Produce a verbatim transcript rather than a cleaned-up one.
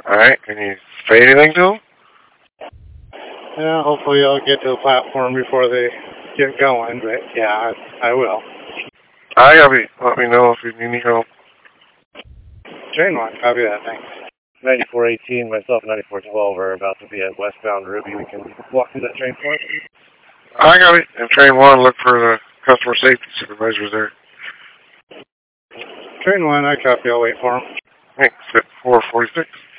Alright, can you say anything to them? Yeah, hopefully I'll get to the platform before they get going, but yeah, I, I will. I copy. Let me know if you need any help. Train one, copy that, thanks. ninety-four eighteen, myself ninety-four twelve are about to be at westbound Ruby. We can walk through that train for us. I got it. And train one, look for the customer safety supervisors there. Train one, I copy, I'll wait for him. Thanks, at four forty-six.